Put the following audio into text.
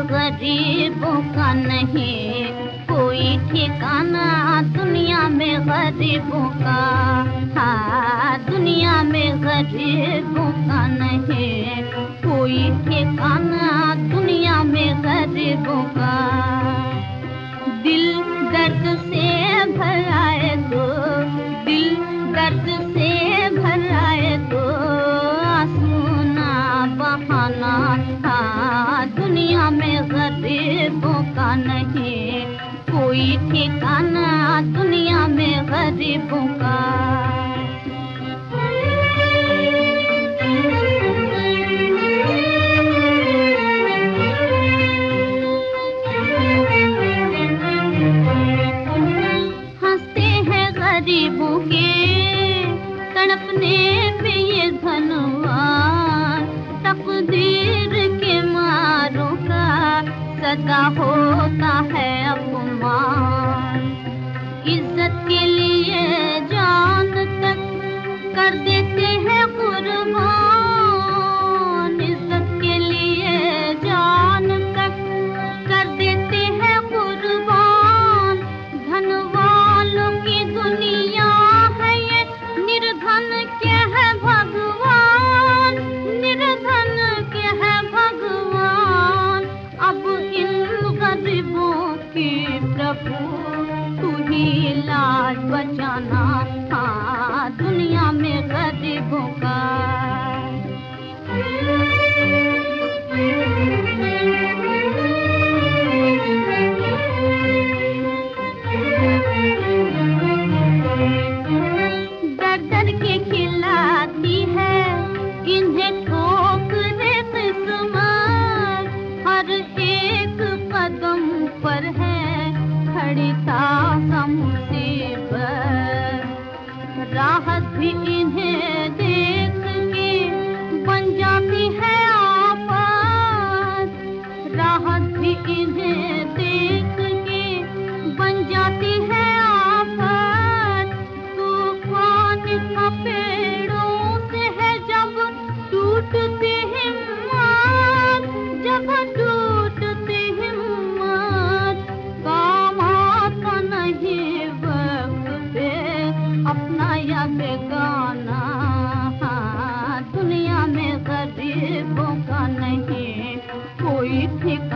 गरीबों का नहीं कोई ठिकाना, दुनिया में गरीबों का। हाँ, दुनिया में गरीबों का नहीं कोई ठिकाना, दुनिया में गरीबों का। दिल दर्द से भर आए तो, दिल दर्द से भर आए तो आंसू ना बहाना। हाँ, दुनिया में गरीबों का नहीं कोई ठिकाना, दुनिया में गरीबों का। हंसते हैं गरीबों के तड़पने पे ये धनवान, तकदीर के मारों का सदा होता है अपमान। इज्जत के लिए जान तक कर देते हैं कुर्बान, इज्जत के लिए जान तक कर देते हैं कुर्बान। धन वालों की दुनिया है ये, निर्धन के है भगवान, निर्धन के है भगवान। अब इन गरीबों की प्रभु तू ही लाज बचाना। हाँ, दुनिया में गरीबों का। दर दर के खिलाती है इन्हें ठोकरे किस्मत, हर एक कदम पर है खड़ी ताज़ा मुसीबत। राहत भी इन्हें देख के बन जाती है आफत, राहत भी इन्हें देख के बन जाती है आफत। तूफान का पेड़ों से है जब टूटती हिम्मत, जब टूटती हिम्मत। काम आता नहीं वक्त पे अपना या बेगाना। हाँ, दुनिया में गरीबों का नहीं कोई ठिकाना।